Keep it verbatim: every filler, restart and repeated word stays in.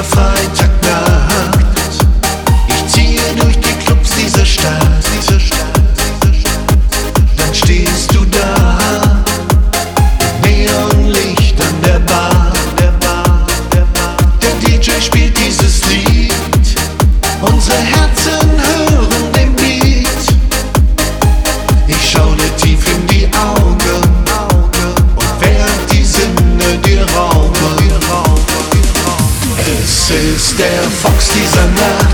Freitagnacht. Ich ziehe durch die Clubs dieser Stadt. Dann stehst du da, Neonlicht an der Bar. Der D J spielt dieses Lied, unsere Herzen hören den Beat. Ich schau dir tief in die Augen und werd die Sinne dir rauben. Es ist der Fox dieser Nacht.